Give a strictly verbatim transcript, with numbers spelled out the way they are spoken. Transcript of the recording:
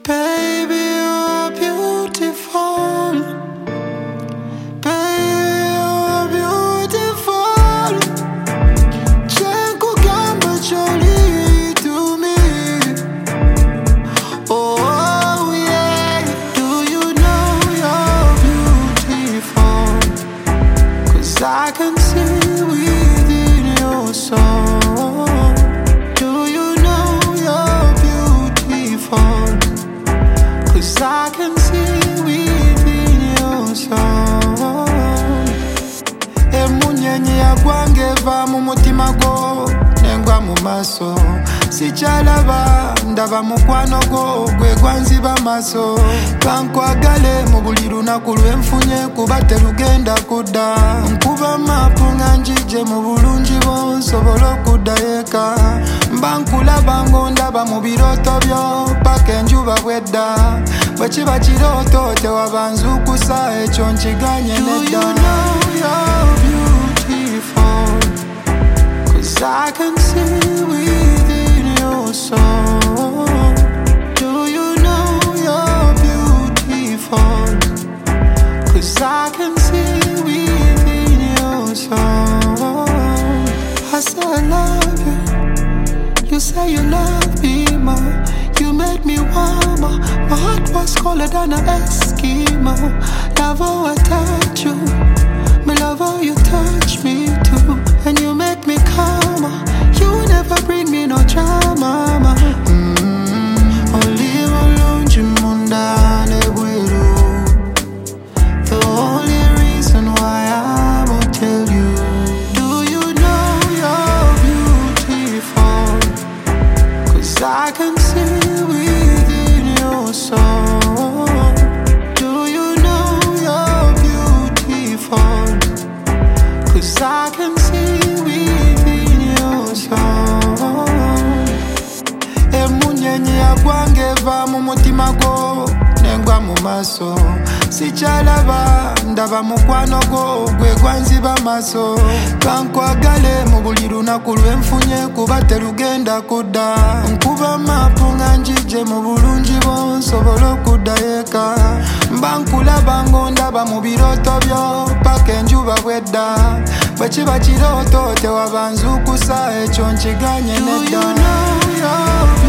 Baby, you're beautiful. Baby, you're beautiful. Chenku gamba jolly to me. Oh yeah. Do you know you're beautiful? 'Cause I can see within your soul. Do you know you're beautiful? 'Cause I can see within your soul. Emunyenye yagwange va mu mutima gwo nengwa mu maso. Sichalaba ndaba mukwano gwo gwe gwanziba maso. Kankwagale mu buli lunaku lwenfunye kuba terugenda kudda. Nkuba mapu nga njije mu bulungi bwo nsobola okudda eka. Mba nkulaba ng'ondaba mu birooto byo paka enjuba bwedda. Bwe kiba kirooto tewaba nzukusa ekyo nkiganye nedda. Do you know you're beautiful? 'Cause I can see within your soul. Do you know you're beautiful? 'Cause I can see within your soul. I say I love you. You say you love me more. You made me warmer. My heart was colder than an Eskimo. Love how I touch you. Me love how you touch me too. And you make me calmer. You never bring me no drama. Mm-hmm. Only alone Jimundane Wiru. The only reason why I won't tell you. Do you know you're beautiful? 'Cause I can see within your soul. Do you know you're beautiful? 'Cause I can see within your soul. Emunyenye yagwange va mu mutima gwo nengwa mu maso. Sichalaba ndaba mukwano gwo gwe gwanziba maso. Kankwagale mu buli lunaku lwenfunye kuba terugenda kudda. Nkuba mapu nga njije mu bulungi bwo nsobola okudda eka. Mba nkulaba ng'ondaba mu birooto byo paka enjuba bwedda. Bwe kiba kirooto tewaba nzukusa ekyo nkiganye nedda. Do you know you're